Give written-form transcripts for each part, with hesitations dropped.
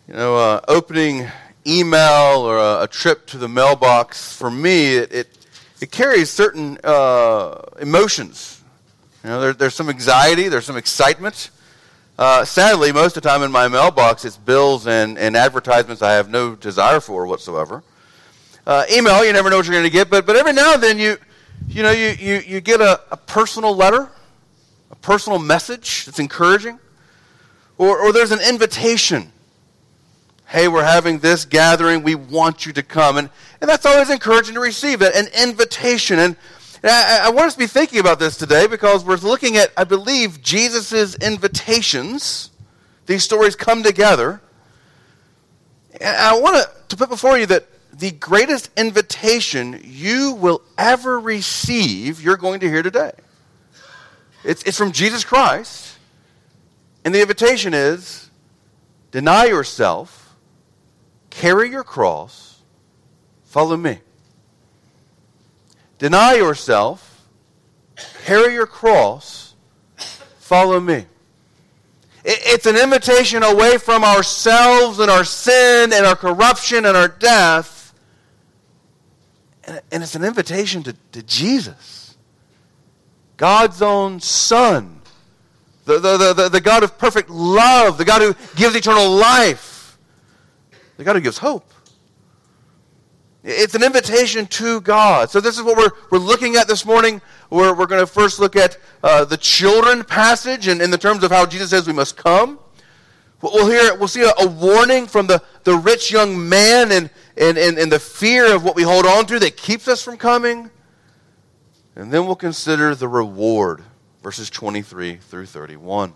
Opening email or a trip to the mailbox, for me, it carries certain emotions. There's some anxiety, there's some excitement. Sadly, most of the time in my mailbox, it's bills and advertisements I have no desire for whatsoever. Email, you never know what you're going to get, but every now and then you get a personal letter, a personal message that's encouraging, or there's an invitation. Hey, we're having this gathering. We want you to come. And that's always encouraging to receive, an invitation. And I want us to be thinking about this today because we're looking at, I believe, Jesus' invitations. These stories come together. And I want to put before you that the greatest invitation you will ever receive, you're going to hear today. It's from Jesus Christ. And the invitation is, deny yourself, carry your cross, follow me. Deny yourself, carry your cross, follow me. It's an invitation away from ourselves and our sin and our corruption and our death. And it's an invitation to Jesus, God's own Son, the God of perfect love, the God who gives eternal life. The God who gives hope. It's an invitation to God. So this is what we're looking at this morning. We're going to first look at the children passage and in the terms of how Jesus says we must come. We'll see a warning from the rich young man and the fear of what we hold on to that keeps us from coming. And then we'll consider the reward, verses 23 through 31.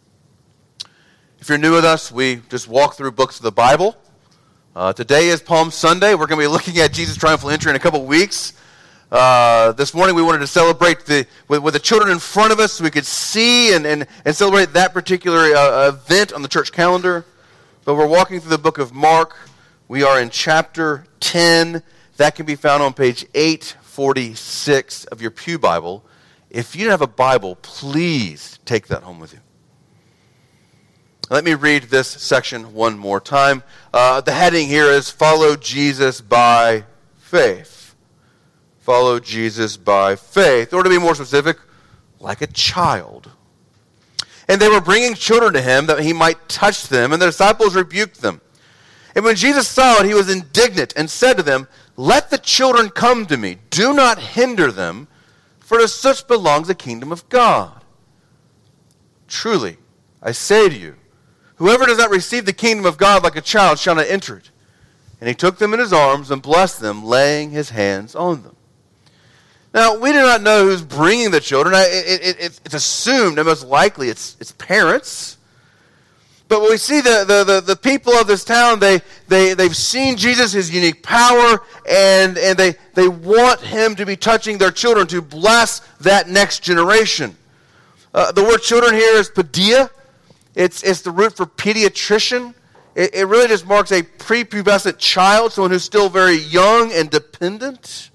If you're new with us, we just walk through books of the Bible. Today is Palm Sunday. We're going to be looking at Jesus' triumphal entry in a couple weeks. This morning we wanted to celebrate with the children in front of us so we could see and celebrate that particular event on the church calendar. But we're walking through the book of Mark. We are in chapter 10. That can be found on page 846 of your Pew Bible. If you don't have a Bible, please take that home with you. Let me read this section one more time. The heading here is Follow Jesus by Faith. Follow Jesus by faith. Or to be more specific, like a child. And they were bringing children to him that he might touch them, and the disciples rebuked them. And when Jesus saw it, he was indignant and said to them, Let the children come to me. Do not hinder them, for to such belongs the kingdom of God. Truly, I say to you, whoever does not receive the kingdom of God like a child shall not enter it. And he took them in his arms and blessed them, laying his hands on them. Now, we do not know who's bringing the children. It's assumed, and most likely it's parents. But when we see the people of this town, they've seen Jesus, his unique power, and they want him to be touching their children to bless that next generation. The word children here is paideia. It's the root for pediatrician. It really just marks a prepubescent child, someone who's still very young and dependent.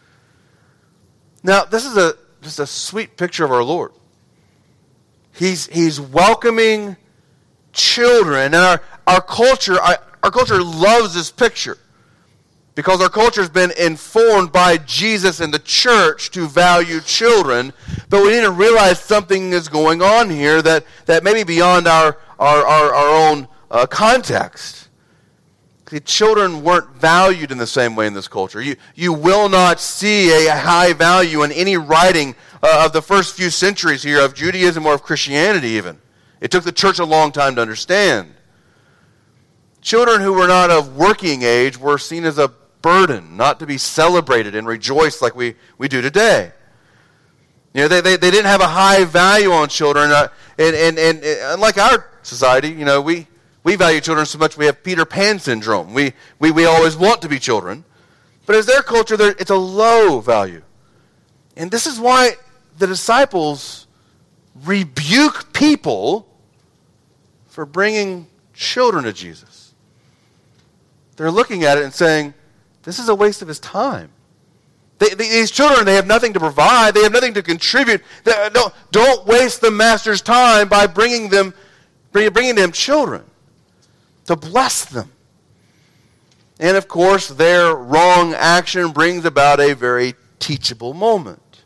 Now, this is just a sweet picture of our Lord. He's welcoming children, and our culture loves this picture because our culture has been informed by Jesus and the church to value children. But we need to realize something is going on here that may be beyond our own context. The children weren't valued in the same way in this culture. You will not see a high value in any writing of the first few centuries here of Judaism or of Christianity even. It took the church a long time to understand. Children who were not of working age were seen as a burden, not to be celebrated and rejoiced like we do today. They didn't have a high value on children, and unlike our society, we value children so much we have Peter Pan syndrome. We always want to be children, but as their culture, it's a low value, and this is why the disciples rebuke people for bringing children to Jesus. They're looking at it and saying, this is a waste of his time. These children, they have nothing to provide. They have nothing to contribute. Don't waste the master's time by bringing them children. to bless them. And of course, their wrong action brings about a very teachable moment.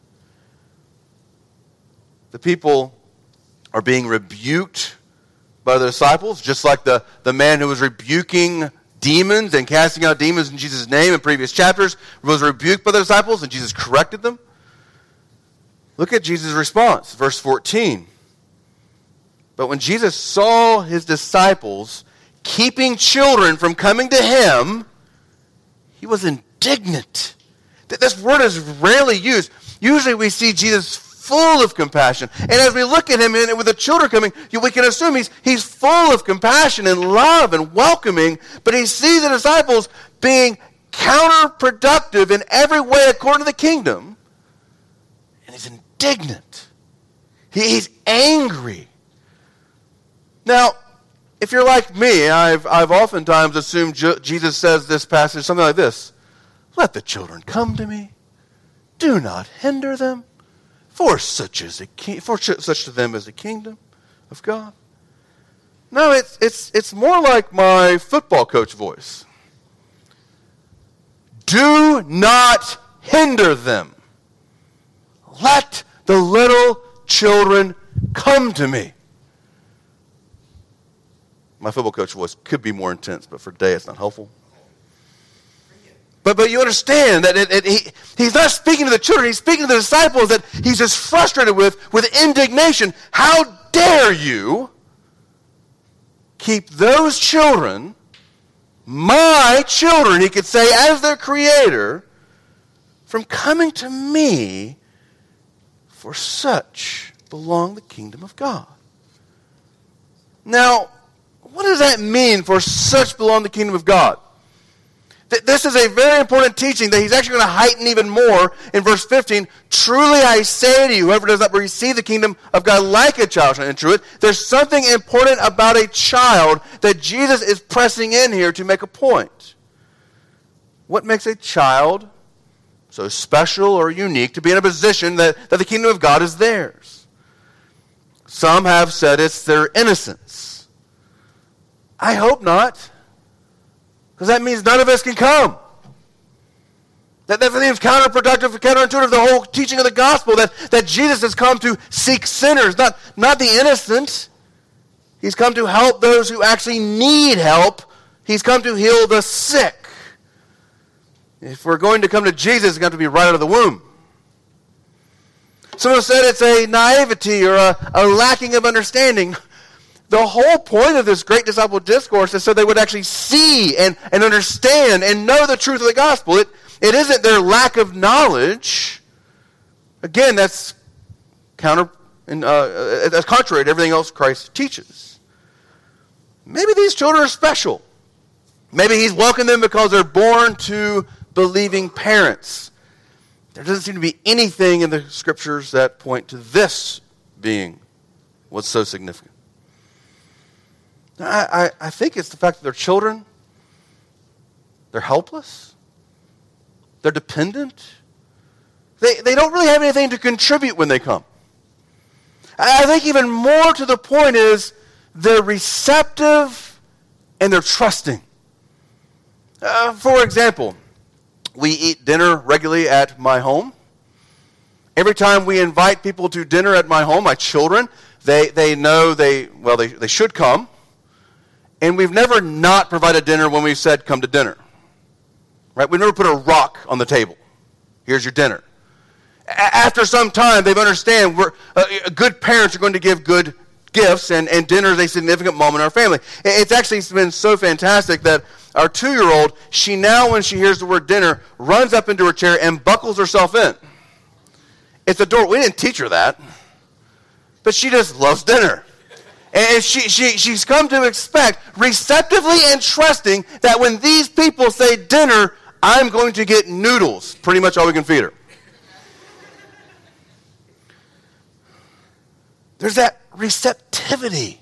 The people are being rebuked by the disciples, just like the man who was rebuking demons and casting out demons in Jesus' name in previous chapters was rebuked by the disciples, and Jesus corrected them. Look at Jesus' response, verse 14. But when Jesus saw his disciples keeping children from coming to him, he was indignant. This word is rarely used. Usually we see Jesus full of compassion. And as we look at him and with the children coming, we can assume he's full of compassion and love and welcoming, but he sees the disciples being counterproductive in every way according to the kingdom. And he's indignant. He's angry. Now, if you're like me, I've oftentimes assumed Jesus says this passage something like this: "Let the children come to me. Do not hinder them, for such to them is the kingdom of God." No, it's more like my football coach voice. Do not hinder them. Let the little children come to me. My football coach voice could be more intense, but for today it's not helpful. But you understand that he's not speaking to the children, he's speaking to the disciples that he's just frustrated with indignation. How dare you keep those children, my children, he could say, as their creator, from coming to me, for such belong the kingdom of God. Now, what does that mean, for such belong the kingdom of God? This is a very important teaching that he's actually going to heighten even more in verse 15. Truly I say to you, whoever does not receive the kingdom of God like a child shall enter it. There's something important about a child that Jesus is pressing in here to make a point. What makes a child so special or unique to be in a position that the kingdom of God is theirs? Some have said it's their innocence. I hope not, because that means none of us can come. That seems counterproductive, counterintuitive, the whole teaching of the gospel, that Jesus has come to seek sinners, not the innocent. He's come to help those who actually need help. He's come to heal the sick. If we're going to come to Jesus, it's got to be right out of the womb. Someone said it's a naivety or a lacking of understanding. The whole point of this great disciple discourse is so they would actually see and understand and know the truth of the gospel. It isn't their lack of knowledge. Again, that's contrary to everything else Christ teaches. Maybe these children are special. Maybe he's welcomed them because they're born to believing parents. There doesn't seem to be anything in the scriptures that point to this being what's so significant. I think it's the fact that they're children. They're helpless. They're dependent. They don't really have anything to contribute when they come. I think even more to the point is they're receptive and they're trusting. For example, we eat dinner regularly at my home. Every time we invite people to dinner at my home, my children, they know they should come. And we've never not provided dinner when we've said, come to dinner. Right? We've never put a rock on the table. Here's your dinner. After some time, they understand good parents are going to give good gifts, and dinner is a significant moment in our family. It's actually been so fantastic that our 2-year-old, she now, when she hears the word dinner, runs up into her chair and buckles herself in. It's adorable. We didn't teach her that. But she just loves dinner. And she's come to expect, receptively and trusting, that when these people say dinner, I'm going to get noodles. Pretty much all we can feed her. There's that receptivity.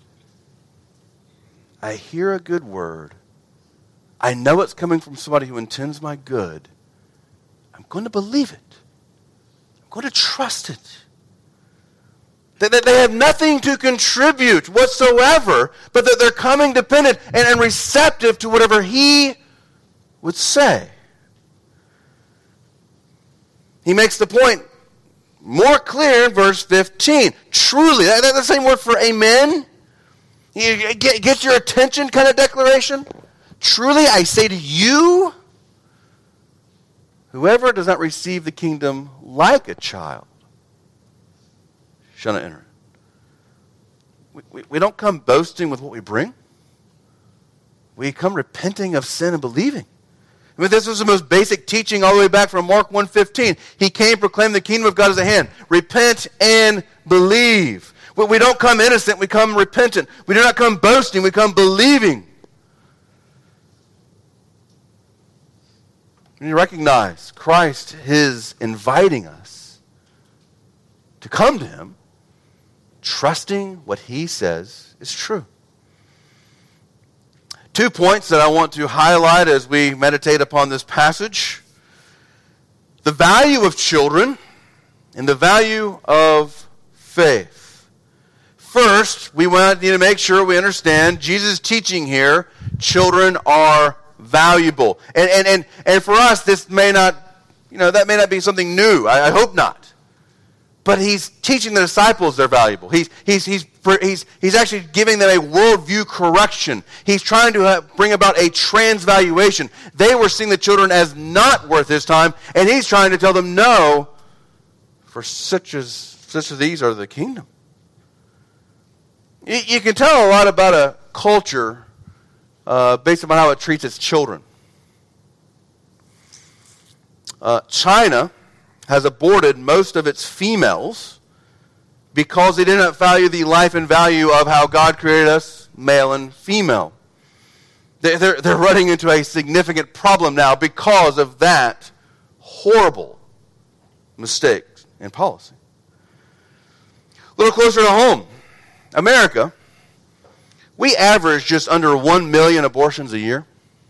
I hear a good word. I know it's coming from somebody who intends my good. I'm going to believe it. I'm going to trust it. That they have nothing to contribute whatsoever, but that they're coming dependent and receptive to whatever he would say. He makes the point more clear in verse 15. Truly, that's the same word for amen. You get your attention kind of declaration. Truly, I say to you, whoever does not receive the kingdom like a child shall not enter it. We don't come boasting with what we bring. We come repenting of sin and believing. I mean, this was the most basic teaching all the way back from Mark 1:15. He came, proclaimed the kingdom of God is at hand. Repent and believe. We don't come innocent, we come repentant. We do not come boasting, we come believing. And you recognize Christ is inviting us to come to him, trusting what he says is true. 2 points that I want to highlight as we meditate upon this passage. The value of children and the value of faith. First, we need to make sure we understand Jesus' teaching here, children are valuable. And for us, this may not, that may not be something new. I hope not. But he's teaching the disciples they're valuable. He's actually giving them a worldview correction. He's trying to bring about a transvaluation. They were seeing the children as not worth his time, and he's trying to tell them, no, for such as these are the kingdom. You can tell a lot about a culture based upon how it treats its children. China has aborted most of its females because they did not value the life and value of how God created us, male and female. They're running into a significant problem now because of that horrible mistake in policy. A little closer to home, America, we average just under 1 million abortions a year.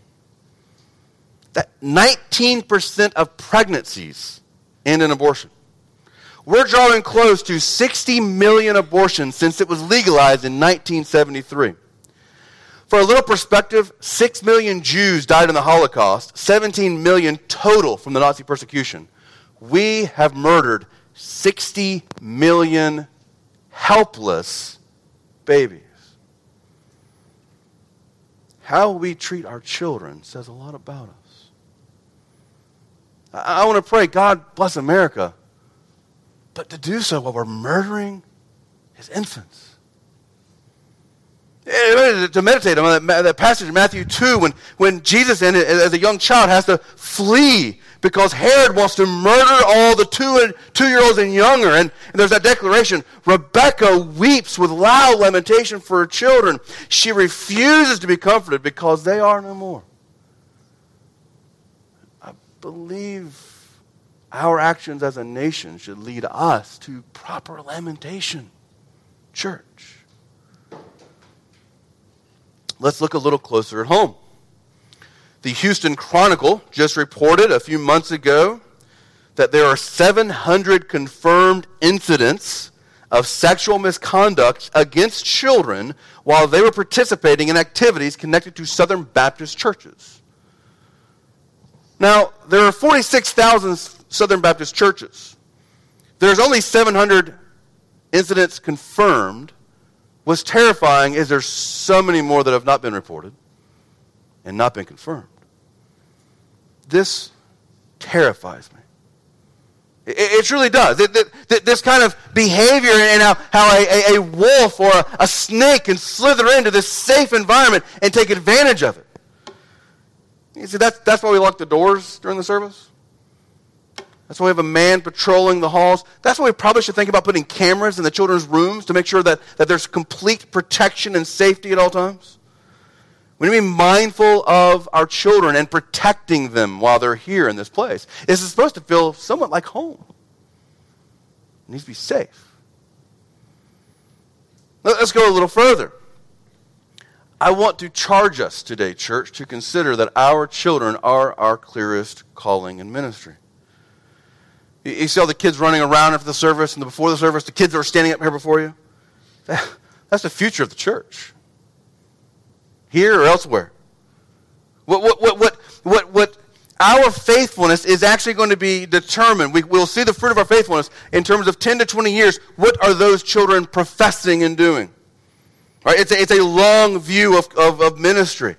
That 19% of pregnancies end in abortion. We're drawing close to 60 million abortions since it was legalized in 1973. For a little perspective, 6 million Jews died in the Holocaust, 17 million total from the Nazi persecution. We have murdered 60 million helpless babies. How we treat our children says a lot about us. I want to pray, God bless America, but to do so while we're murdering his infants. To meditate on that passage in Matthew 2 when Jesus, as a young child, has to flee because Herod wants to murder all the 2-year-olds and younger. And there's that declaration, Rebekah weeps with loud lamentation for her children. She refuses to be comforted because they are no more. I believe our actions as a nation should lead us to proper lamentation. Church. Let's look a little closer at home. The Houston Chronicle just reported a few months ago that there are 700 confirmed incidents of sexual misconduct against children while they were participating in activities connected to Southern Baptist churches. Now, there are 46,000 Southern Baptist churches. There's only 700 incidents confirmed. What's terrifying is there's so many more that have not been reported and not been confirmed. This terrifies me. It truly does. This kind of behavior and how a wolf or a snake can slither into this safe environment and take advantage of it. You see, that's why we lock the doors during the service. That's why we have a man patrolling the halls. That's why we probably should think about putting cameras in the children's rooms to make sure that there's complete protection and safety at all times. We need to be mindful of our children and protecting them while they're here in this place. This is supposed to feel somewhat like home. It needs to be safe. Let's go a little further. I want to charge us today, church, to consider that our children are our clearest calling and ministry. You see all the kids running around after the service and before the service, the kids that are standing up here before you? That's the future of the church. Here or elsewhere. What our faithfulness is actually going to be determined. We'll see the fruit of our faithfulness in terms of 10 to 20 years. What are those children professing and doing? Right? It's a long view of ministry.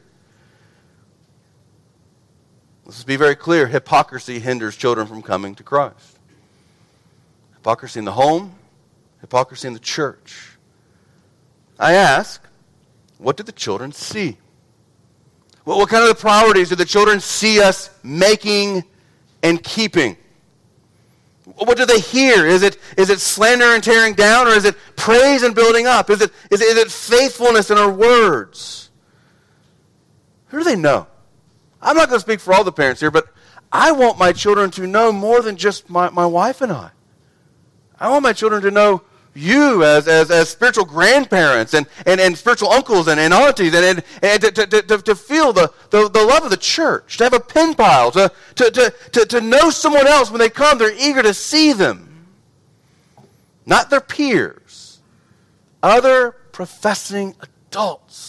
Let's be very clear. Hypocrisy hinders children from coming to Christ. Hypocrisy in the home, hypocrisy in the church. I ask, what did the children see? What kind of the priorities do the children see us making and keeping? What do they hear? Is it slander and tearing down, or is it praise and building up? Is it faithfulness in our words? Who do they know? I'm not going to speak for all the parents here, but I want my children to know more than just my wife and I. I want my children to know you as spiritual grandparents and spiritual uncles and aunties, and to feel the love of the church, to have a pen pile, to know someone else when they come. They're eager to see them. Not their peers. Other professing adults.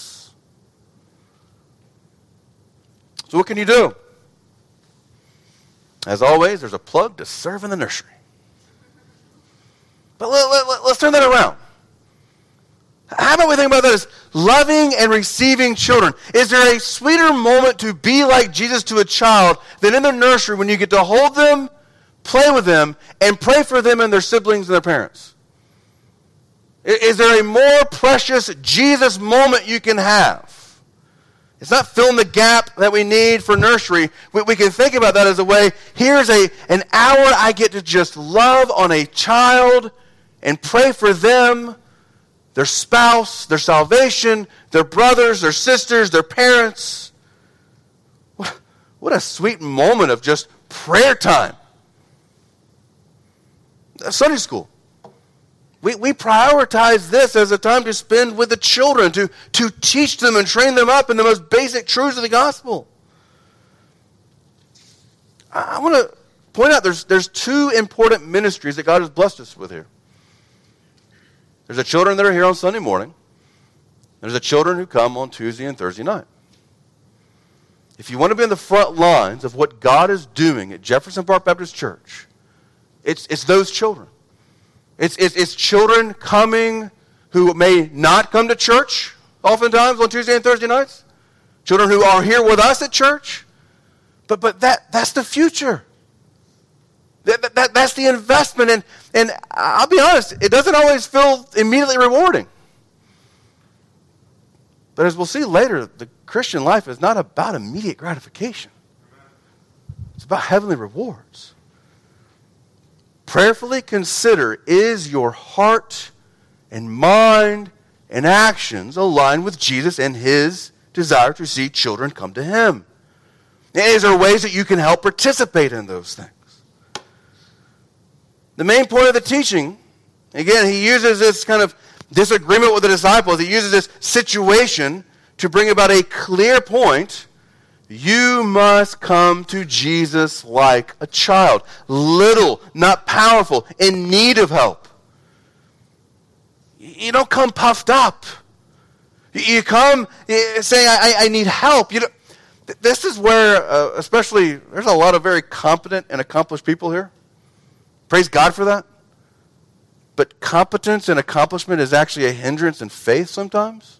So what can you do? As always, there's a plug to serve in the nursery. But let's turn that around. How about we think about that as loving and receiving children? Is there a sweeter moment to be like Jesus to a child than in the nursery when you get to hold them, play with them, and pray for them and their siblings and their parents? Is there a more precious Jesus moment you can have? It's not filling the gap that we need for nursery. We can think about that as a way, here's an hour I get to just love on a child and pray for them, their spouse, their salvation, their brothers, their sisters, their parents. What a sweet moment of just prayer time. Sunday school. We prioritize this as a time to spend with the children, to teach them and train them up in the most basic truths of the gospel. I want to point out there's two important ministries that God has blessed us with here. There's the children that are here on Sunday morning. There's the children who come on Tuesday and Thursday night. If you want to be in the front lines of what God is doing at Jefferson Park Baptist Church, it's those children. It's children coming who may not come to church oftentimes on Tuesday and Thursday nights. Children who are here with us at church. But that's the future. That's the investment. And I'll be honest, it doesn't always feel immediately rewarding. But as we'll see later, the Christian life is not about immediate gratification. It's about heavenly rewards. Prayerfully consider, is your heart and mind and actions aligned with Jesus and his desire to see children come to him? Is there ways that you can help participate in those things? The main point of the teaching, again, he uses this kind of disagreement with the disciples. He uses this situation to bring about a clear point. You must come to Jesus like a child. Little, not powerful, in need of help. You don't come puffed up. You come saying, I need help. This is where, especially, there's a lot of very competent and accomplished people here. Praise God for that. But competence and accomplishment is actually a hindrance in faith sometimes.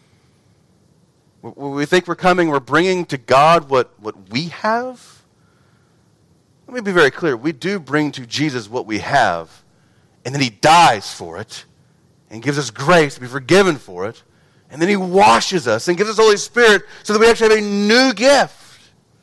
When we think we're bringing to God what we have. Let me be very clear. We do bring to Jesus what we have, and then he dies for it, and gives us grace to be forgiven for it, and then he washes us and gives us the Holy Spirit so that we actually have a new gift.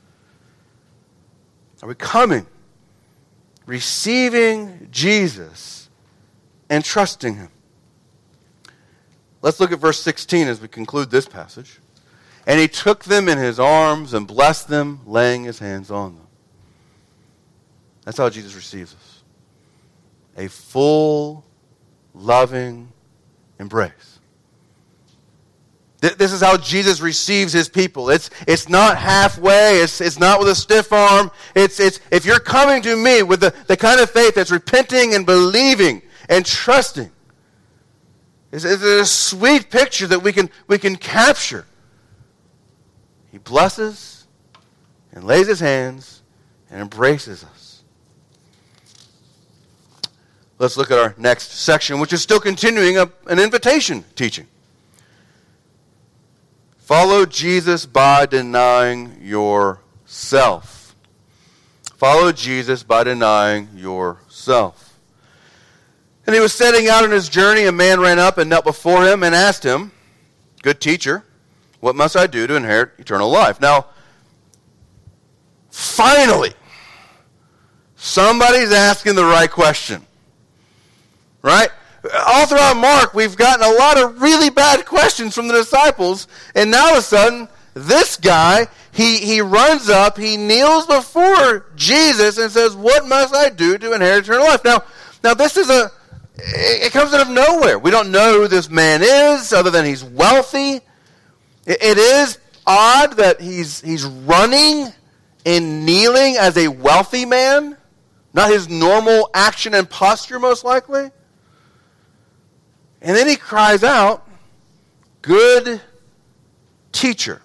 Are we coming, receiving Jesus, and trusting him? Let's look at verse 16 as we conclude this passage. And he took them in his arms and blessed them, laying his hands on them. That's how Jesus receives us. A full, loving embrace. This is how Jesus receives his people. It's not halfway. It's not with a stiff arm. It's if you're coming to me with the kind of faith that's repenting and believing and trusting. It's a sweet picture that we can capture. He blesses and lays his hands and embraces us. Let's look at our next section, which is still continuing an invitation teaching. Follow Jesus by denying yourself. Follow Jesus by denying yourself. And he was setting out on his journey. A man ran up and knelt before him and asked him, "Good teacher, what must I do to inherit eternal life?" Now, finally, somebody's asking the right question. Right? All throughout Mark, we've gotten a lot of really bad questions from the disciples, and now all of a sudden, this guy, he runs up, he kneels before Jesus and says, "What must I do to inherit eternal life?" Now this is it comes out of nowhere. We don't know who this man is, other than he's wealthy. It is odd that he's running and kneeling as a wealthy man, not his normal action and posture, most likely. And then he cries out, "Good teacher.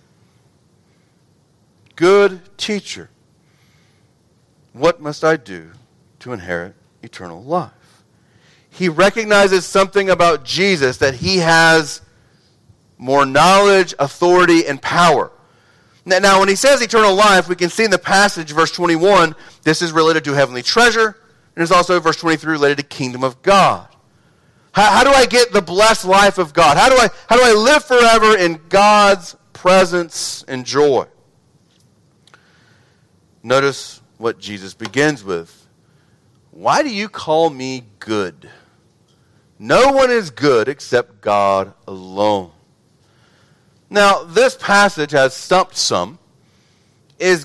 Good teacher. What must I do to inherit eternal life?" He recognizes something about Jesus, that he has more knowledge, authority, and power. Now, when he says eternal life, we can see in the passage, verse 21, this is related to heavenly treasure, and it's also, verse 23, related to kingdom of God. How do I get the blessed life of God? How do I live forever in God's presence and joy? Notice what Jesus begins with. "Why do you call me good? No one is good except God alone." Now, this passage has stumped some. Is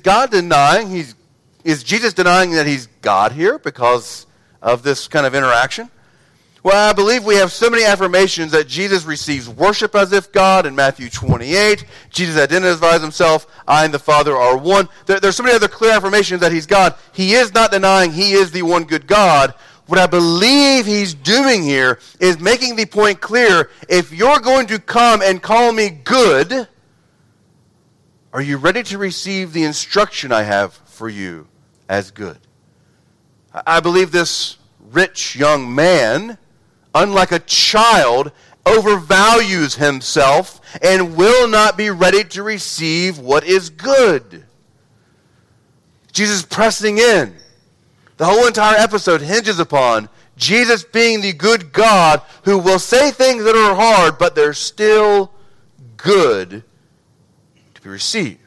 Jesus denying that he's God here because of this kind of interaction? Well, I believe we have so many affirmations that Jesus receives worship as if God in Matthew 28. Jesus identifies himself, "I and the Father are one." There's so many other clear affirmations that he's God. He is not denying he is the one good God. What I believe he's doing here is making the point clear: if you're going to come and call me good, are you ready to receive the instruction I have for you as good? I believe this rich young man, unlike a child, overvalues himself and will not be ready to receive what is good. Jesus pressing in. The whole entire episode hinges upon Jesus being the good God who will say things that are hard, but they're still good to be received.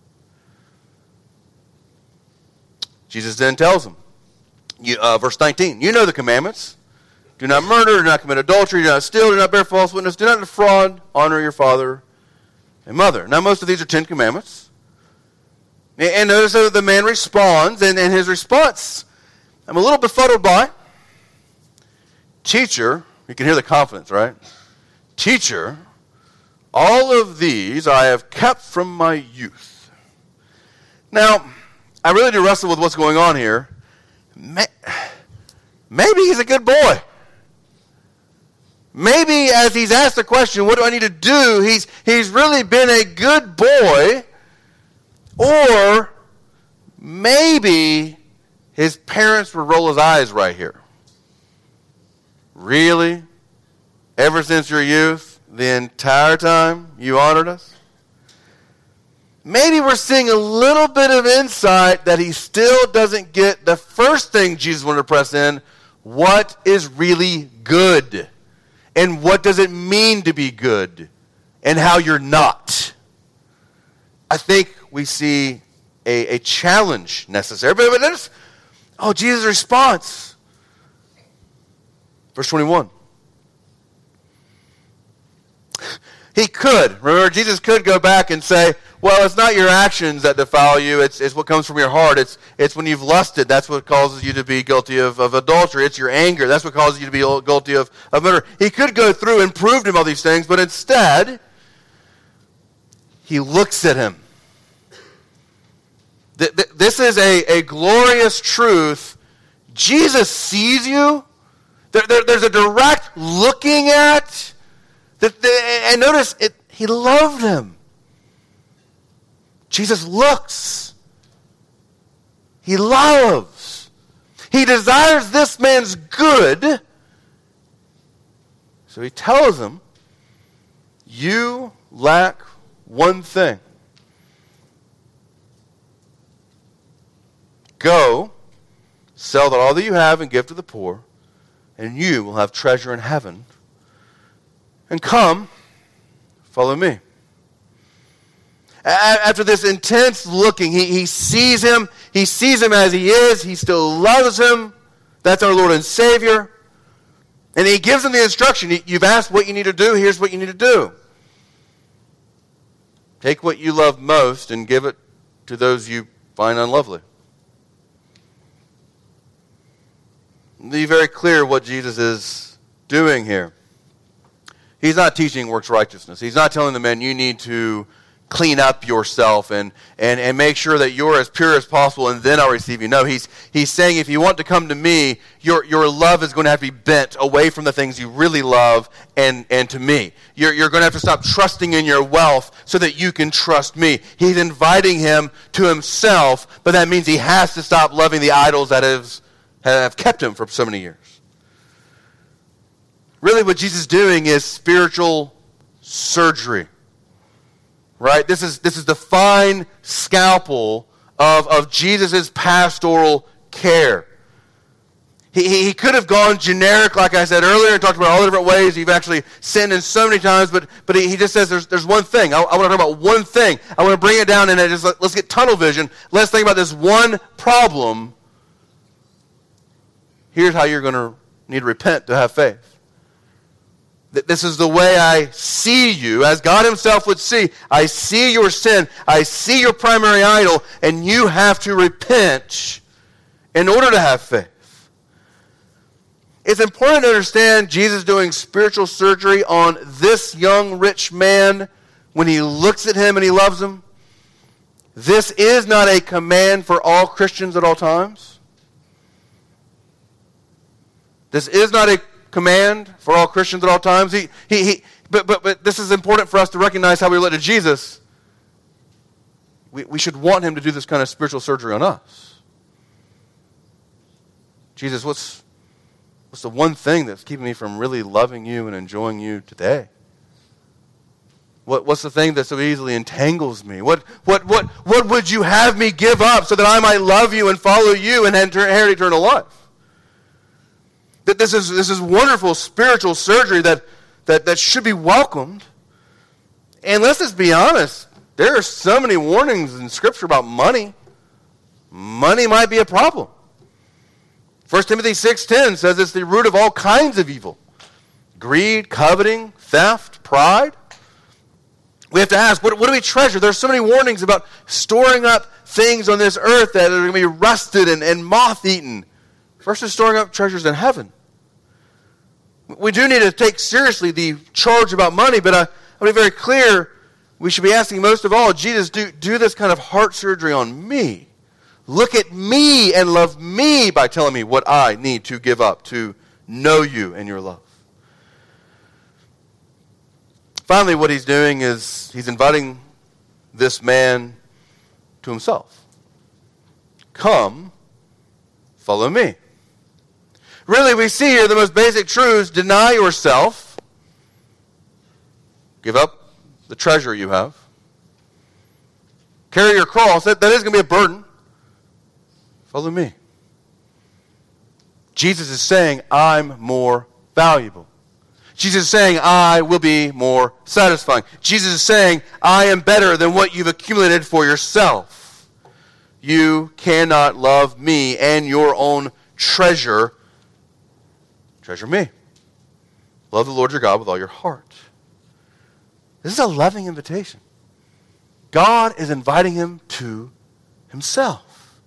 Jesus then tells him, verse 19, "You know the commandments. Do not murder, do not commit adultery, do not steal, do not bear false witness, do not defraud, honor your father and mother." Now, most of these are 10 commandments. And notice that the man responds, and his response, I'm a little befuddled by. "Teacher," you can hear the confidence, right? "Teacher, all of these I have kept from my youth." Now, I really do wrestle with what's going on here. Maybe he's a good boy. Maybe as he's asked the question, "What do I need to do?" he's really been a good boy. Or maybe his parents would roll his eyes right here. "Really? Ever since your youth, the entire time you honored us?" Maybe we're seeing a little bit of insight that he still doesn't get the first thing Jesus wanted to press in. What is really good? And what does it mean to be good? And how you're not. I think we see a challenge necessary. But notice, Jesus' response. Verse 21. He could. Remember, Jesus could go back and say, "Well, it's not your actions that defile you. It's what comes from your heart. It's when you've lusted. That's what causes you to be guilty of adultery. It's your anger. That's what causes you to be guilty of murder." He could go through and prove to him all these things, but instead, he looks at him. This is a glorious truth. Jesus sees you. There's a direct looking at. And notice, he loved him. Jesus looks. He loves. He desires this man's good. So he tells him, you lack one thing. Go, sell all that you have and give to the poor, and you will have treasure in heaven. And come, follow me. After this intense looking, he sees him. He sees him as he is. He still loves him. That's our Lord and Savior. And he gives him the instruction. You've asked what you need to do. Here's what you need to do. Take what you love most and give it to those you find unlovely. Be very clear what Jesus is doing here. He's not teaching works righteousness. He's not telling the man you need to clean up yourself and make sure that you're as pure as possible and then I'll receive you. No, he's saying if you want to come to me, your love is going to have to be bent away from the things you really love and to me. You're going to have to stop trusting in your wealth so that you can trust me. He's inviting him to himself, but that means he has to stop loving the idols that have kept him for so many years. Really what Jesus is doing is spiritual surgery. Right? This is the fine scalpel of Jesus' pastoral care. He could have gone generic, like I said earlier, and talked about all the different ways you've actually sinned in so many times, but he just says there's one thing. I want to talk about one thing. I want to bring it down and let's get tunnel vision. Let's think about this one problem. Here's how you're going to need to repent to have faith. This is the way I see you, as God himself would see. I see your sin. I see your primary idol, and you have to repent in order to have faith. It's important to understand Jesus doing spiritual surgery on this young rich man when he looks at him and he loves him. This is not a command for all Christians at all times. This is not a command for all Christians at all times. But this is important for us to recognize how we relate to Jesus. We should want him to do this kind of spiritual surgery on us. Jesus, what's the one thing that's keeping me from really loving you and enjoying you today? What's the thing that so easily entangles me? What would you have me give up so that I might love you and follow you and inherit eternal life? That this is wonderful spiritual surgery that should be welcomed. And let's just be honest, there are so many warnings in Scripture about money. Money might be a problem. 1 Timothy 6:10 says it's the root of all kinds of evil. Greed, coveting, theft, pride. We have to ask, what do we treasure? There's so many warnings about storing up things on this earth that are going to be rusted and moth-eaten versus storing up treasures in heaven. We do need to take seriously the charge about money, but I'll be very clear, we should be asking most of all, Jesus, do this kind of heart surgery on me. Look at me and love me by telling me what I need to give up to know you and your love. Finally, what he's doing is he's inviting this man to himself. Come, follow me. Really, we see here the most basic truths. Deny yourself. Give up the treasure you have. Carry your cross. That is going to be a burden. Follow me. Jesus is saying, I'm more valuable. Jesus is saying, I will be more satisfying. Jesus is saying, I am better than what you've accumulated for yourself. You cannot love me and your own treasure. Treasure me. Love the Lord your God with all your heart. This is a loving invitation. God is inviting him to himself.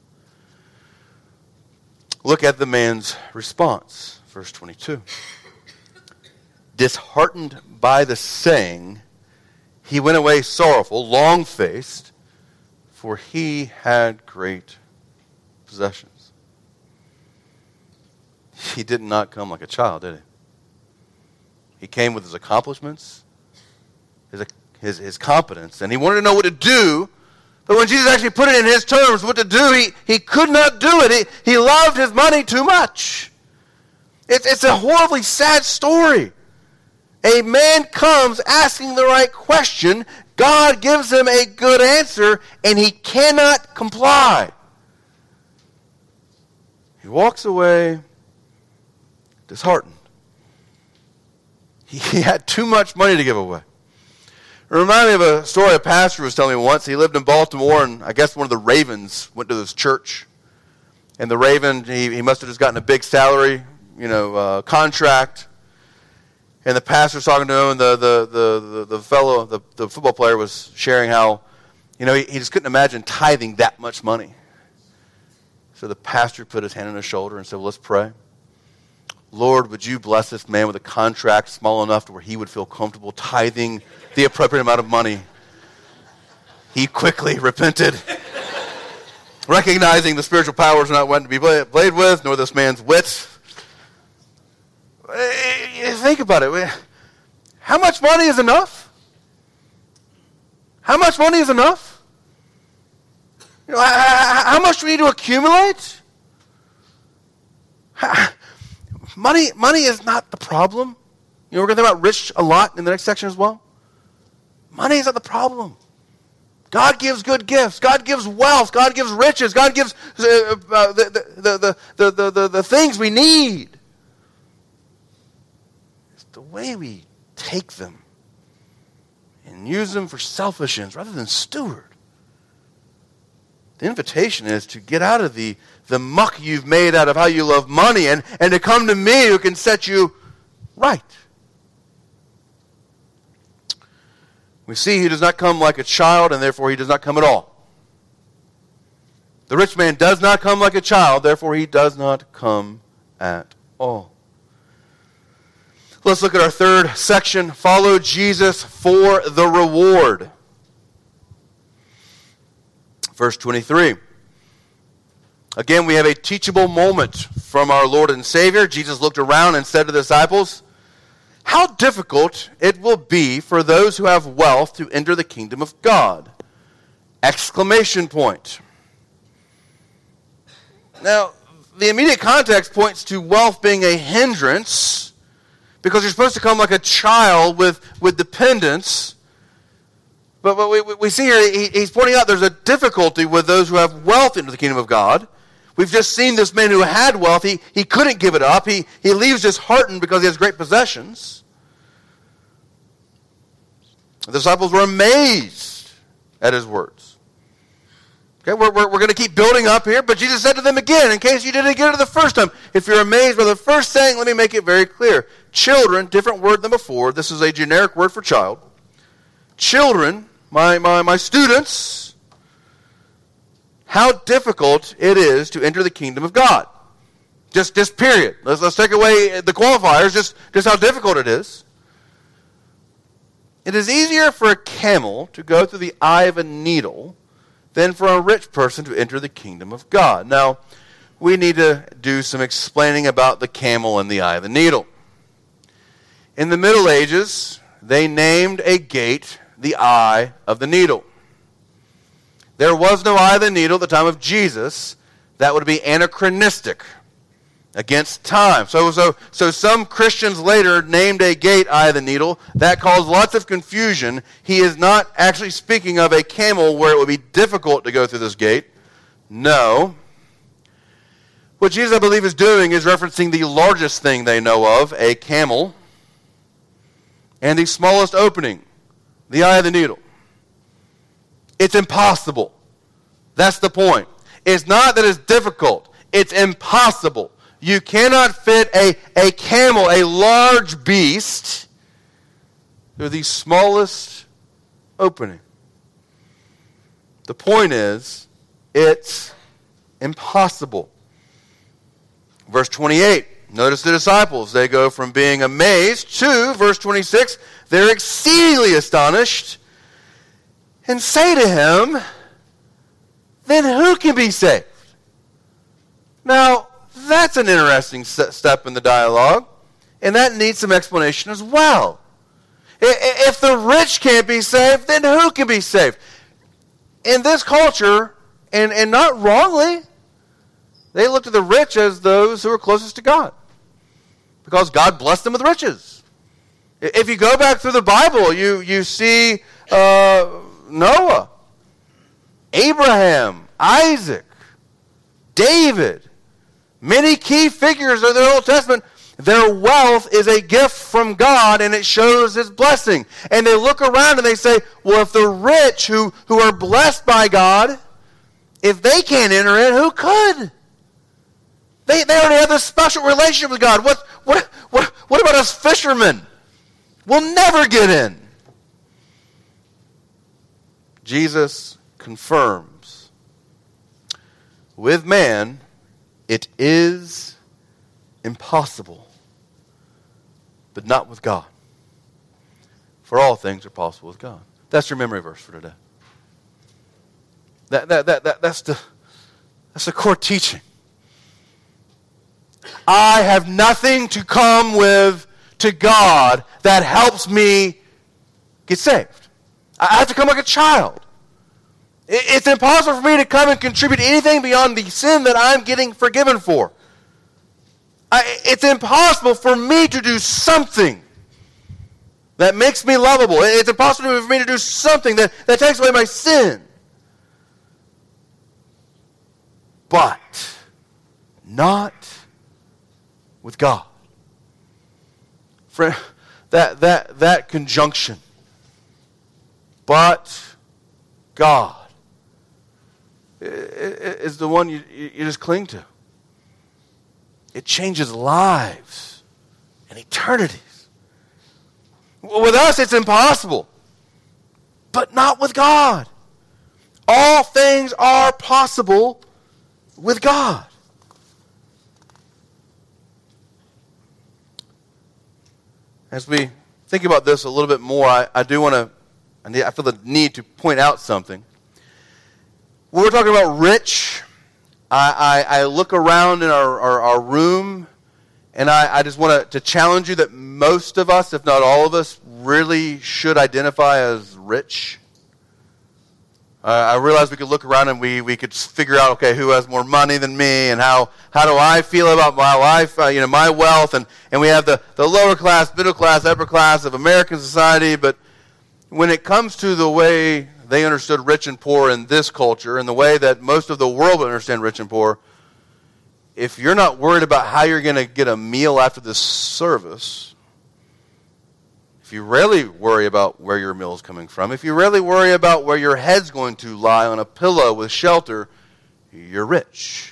Look at the man's response. Verse 22. Disheartened by the saying, he went away sorrowful, long-faced, for he had great possessions. He did not come like a child, did he? He came with his accomplishments, his competence, and he wanted to know what to do. But when Jesus actually put it in his terms, what to do, he could not do it. He loved his money too much. It's a horribly sad story. A man comes asking the right question. God gives him a good answer, and he cannot comply. He walks away disheartened. He had too much money to give away. It reminded me of a story a pastor was telling me once. He lived in Baltimore, and I guess one of the Ravens went to this church. And the Raven, he must have just gotten a big salary, contract. And the pastor's talking to him, and the fellow, the football player, was sharing how, he just couldn't imagine tithing that much money. So the pastor put his hand on his shoulder and said, well, let's pray. Lord, would you bless this man with a contract small enough to where he would feel comfortable tithing the appropriate amount of money? He quickly repented, recognizing the spiritual powers not one to be played with, nor this man's wits. Think about it. How much money is enough? How much money is enough? How much do we need to accumulate? Money is not the problem. We're going to think about rich a lot in the next section as well. Money is not the problem. God gives good gifts. God gives wealth. God gives riches. God gives the things we need. It's the way we take them and use them for selfish ends rather than steward. The invitation is to get out of the muck you've made out of how you love money and to come to me who can set you right. We see he does not come like a child, and therefore he does not come at all. The rich man does not come like a child, therefore he does not come at all. Let's look at our third section. Follow Jesus for the reward. Verse 23. Again, we have a teachable moment from our Lord and Savior. Jesus looked around and said to the disciples, how difficult it will be for those who have wealth to enter the kingdom of God. Exclamation point. Now, the immediate context points to wealth being a hindrance because you're supposed to come like a child with dependence. But we see here, he's pointing out there's a difficulty with those who have wealth into the kingdom of God. We've just seen this man who had wealth. He couldn't give it up. He leaves disheartened because he has great possessions. The disciples were amazed at his words. Okay, we're going to keep building up here, but Jesus said to them again, in case you didn't get it the first time, if you're amazed by the first saying, let me make it very clear. Children, different word than before. This is a generic word for child. Children, my students, how difficult it is to enter the kingdom of God. Just period. Let's take away the qualifiers, just how difficult it is. It is easier for a camel to go through the eye of a needle than for a rich person to enter the kingdom of God. Now, we need to do some explaining about the camel and the eye of the needle. In the Middle Ages, they named a gate the eye of the needle. There was no eye of the needle at the time of Jesus. That would be anachronistic, against time. So some Christians later named a gate eye of the needle. That caused lots of confusion. He is not actually speaking of a camel where it would be difficult to go through this gate. No. What Jesus, I believe, is doing is referencing the largest thing they know of, a camel, and the smallest opening, the eye of the needle. It's impossible. That's the point. It's not that it's difficult. It's impossible. You cannot fit a camel, a large beast, through the smallest opening. The point is, it's impossible. Verse 28, notice the disciples. They go from being amazed to, verse 26, they're exceedingly astonished. and say to him, then who can be saved? Now, that's an interesting step in the dialogue, and that needs some explanation as well. If the rich can't be saved, then who can be saved? In this culture, and not wrongly, they looked at the rich as those who are closest to God, because God blessed them with riches. If you go back through the Bible, you see Noah, Abraham, Isaac, David, many key figures of the Old Testament. Their wealth is a gift from God, and it shows His blessing. And they look around and they say, well, if the rich who are blessed by God, if they can't enter in, who could? They already have this special relationship with God. What about us fishermen? We'll never get in. Jesus confirms, with man, it is impossible, but not with God. For all things are possible with God. That's your memory verse for today. That's the core teaching. I have nothing to come with to God that helps me get saved. I have to come like a child. It's impossible for me to come and contribute anything beyond the sin that I'm getting forgiven for. It's impossible for me to do something that makes me lovable. It's impossible for me to do something that takes away my sin. But not with God. Friend, that conjunction, but God, is the one you just cling to. It changes lives and eternities. With us, it's impossible, but not with God. All things are possible with God. As we think about this a little bit more, I feel the need to point out something. When we're talking about rich, I look around in our room, and I just want to challenge you that most of us, if not all of us, really should identify as rich. I realize we could look around and we could figure out, okay, who has more money than me, and how do I feel about my life, my wealth, and we have the lower class, middle class, upper class of American society. But when it comes to the way they understood rich and poor in this culture, and the way that most of the world would understand rich and poor, if you're not worried about how you're going to get a meal after this service, if you rarely worry about where your meal is coming from, if you rarely worry about where your head's going to lie on a pillow with shelter, you're rich.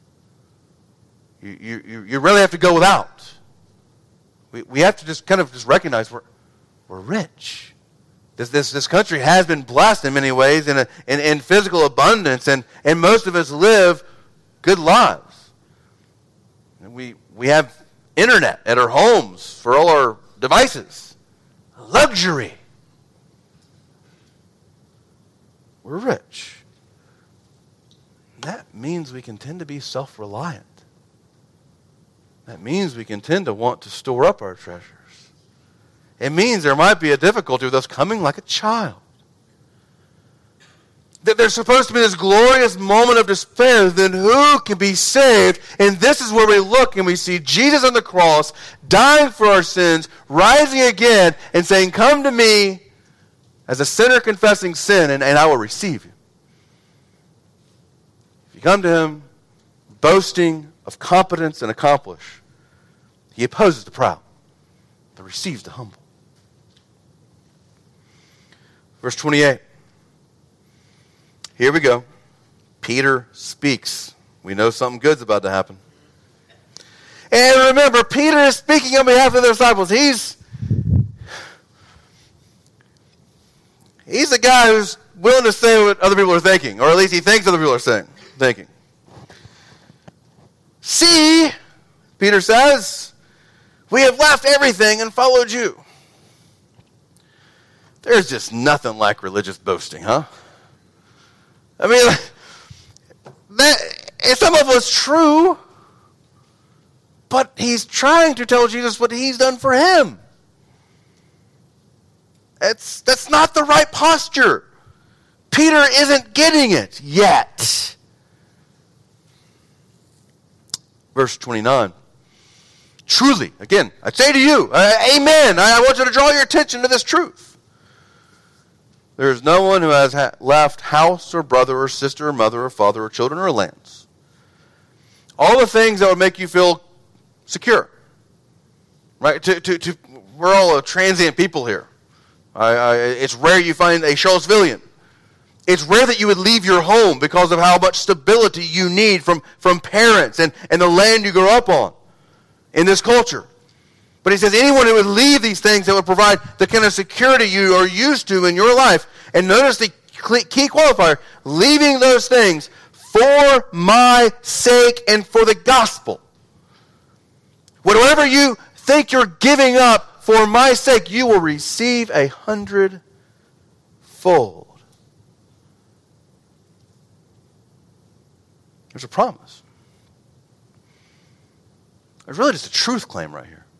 You really have to go without. We have to just recognize we're rich. This country has been blessed in many ways in physical abundance, and most of us live good lives. And we have internet at our homes for all our devices. Luxury. We're rich. That means we can tend to be self-reliant. That means we can tend to want to store up our treasures. It means there might be a difficulty with us coming like a child. That there's supposed to be this glorious moment of despair, then who can be saved? And this is where we look and we see Jesus on the cross, dying for our sins, rising again, and saying, come to me as a sinner confessing sin, and I will receive you. If you come to him boasting of competence and accomplish, he opposes the proud, but receives the humble. Verse 28. Here we go. Peter speaks. We know something good's about to happen. And remember, Peter is speaking on behalf of the disciples. He's the guy who's willing to say what other people are thinking, or at least he thinks other people are thinking. See, Peter says, we have left everything and followed you. there's just nothing like religious boasting, huh? I mean, and some of it's true, but he's trying to tell Jesus what he's done for him. That's not the right posture. Peter isn't getting it yet. Verse 29. Truly, again, I say to you, amen. I want you to draw your attention to this truth. There is no one who has left house or brother or sister or mother or father or children or lands. All the things that would make you feel secure. Right? We're all a transient people here. It's rare you find a Charlottesvillian. It's rare that you would leave your home because of how much stability you need from parents and the land you grew up on in this culture. But he says anyone who would leave these things that would provide the kind of security you are used to in your life, and notice the key qualifier, leaving those things for my sake and for the gospel. Whatever you think you're giving up for my sake, you will receive 100-fold. There's a promise. There's really just a truth claim right here.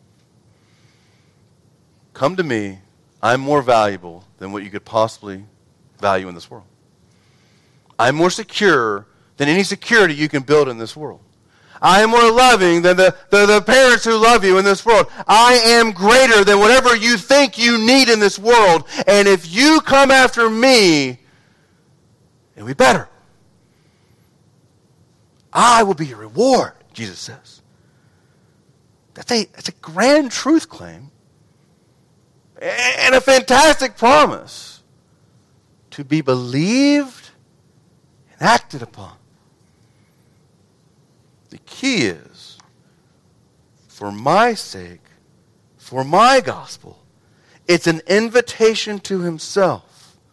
Come to me, I'm more valuable than what you could possibly value in this world. I'm more secure than any security you can build in this world. I am more loving than the parents who love you in this world. I am greater than whatever you think you need in this world. And if you come after me, it'll be better. I will be your reward, Jesus says. That's a grand truth claim and a fantastic promise to be believed and acted upon. The key is, for my sake, for my gospel, it's an invitation to himself.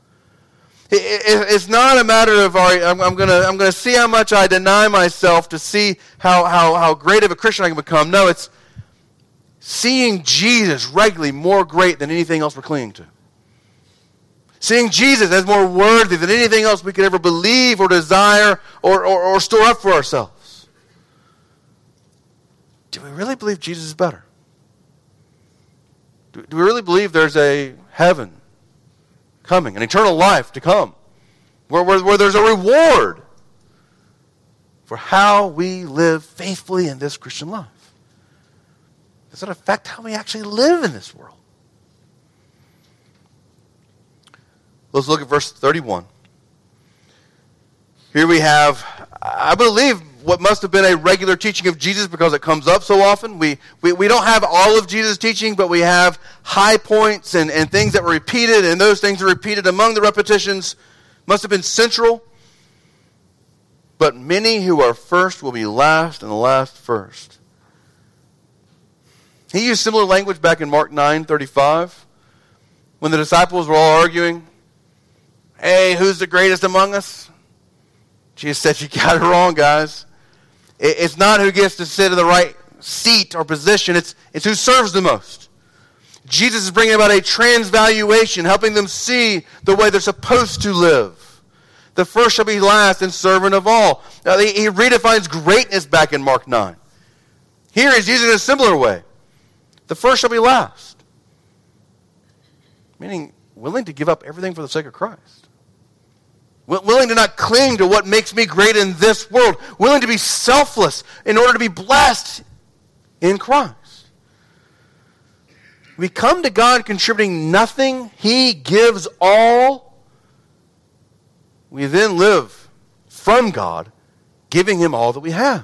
It's not a matter of, all right, I'm going to see how much I deny myself to see how great of a Christian I can become. No, it's seeing Jesus regularly more great than anything else we're clinging to. Seeing Jesus as more worthy than anything else we could ever believe or desire or store up for ourselves. Do we really believe Jesus is better? Do we really believe there's a heaven coming, an eternal life to come, where there's a reward for how we live faithfully in this Christian life? Does it affect how we actually live in this world? Let's look at verse 31. Here we have, I believe, what must have been a regular teaching of Jesus because it comes up so often. We don't have all of Jesus' teaching, but we have high points and things that were repeated, and those things are repeated among the repetitions. Must have been central. But many who are first will be last, and the last first. He used similar language back in Mark 9:35 when the disciples were all arguing. Hey, who's the greatest among us? Jesus said, you got it wrong, guys. It's not who gets to sit in the right seat or position. It's who serves the most. Jesus is bringing about a transvaluation, helping them see the way they're supposed to live. The first shall be last and servant of all. Now, he redefines greatness back in Mark 9. Here he's using it a similar way. The first shall be last. Meaning willing to give up everything for the sake of Christ. Willing to not cling to what makes me great in this world. Willing to be selfless in order to be blessed in Christ. We come to God contributing nothing. He gives all. We then live from God, giving him all that we have.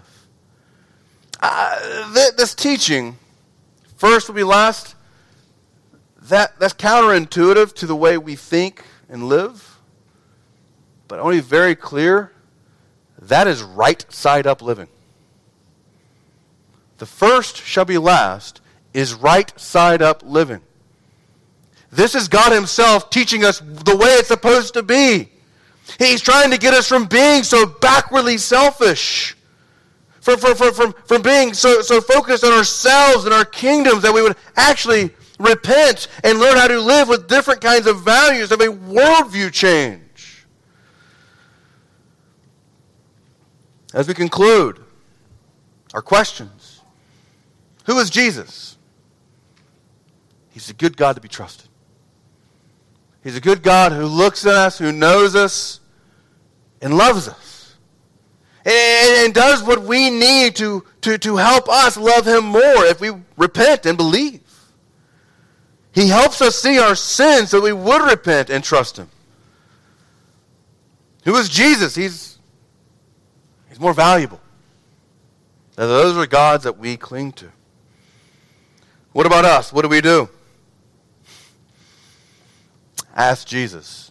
This teaching, first will be last, that's counterintuitive to the way we think and live. But I want to be very clear, that is right side up living. The first shall be last is right side up living. This is God himself teaching us the way it's supposed to be. He's trying to get us from being so backwardly selfish, from being so focused on ourselves and our kingdoms that we would actually repent and learn how to live with different kinds of values, of a worldview change. As we conclude our questions, who is Jesus? He's a good God to be trusted. He's a good God who looks at us, who knows us, and loves us. And does what we need to help us love Him more if we repent and believe. He helps us see our sins so we would repent and trust Him. Who is Jesus? He's more valuable. Now, those are gods that we cling to. What about us? What do we do? Ask Jesus,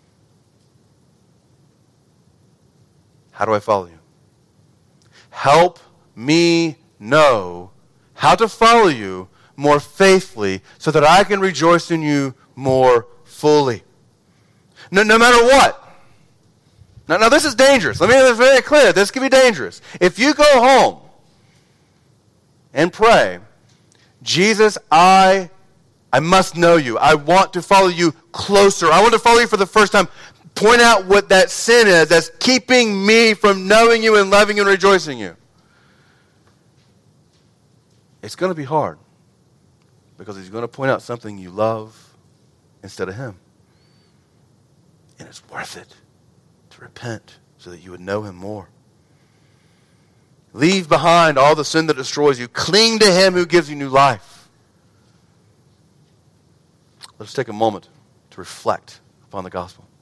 how do I follow you? Help me know how to follow you more faithfully so that I can rejoice in you more fully. No matter what. Now this is dangerous. Let me make it very clear. This can be dangerous. If you go home and pray, Jesus, I must know you. I want to follow you closer. I want to follow you for the first time. Point out what that sin is that's keeping me from knowing you and loving you and rejoicing you. It's going to be hard because He's going to point out something you love instead of Him. And it's worth it to repent so that you would know Him more. Leave behind all the sin that destroys you. Cling to Him who gives you new life. Let's take a moment to reflect upon the gospel.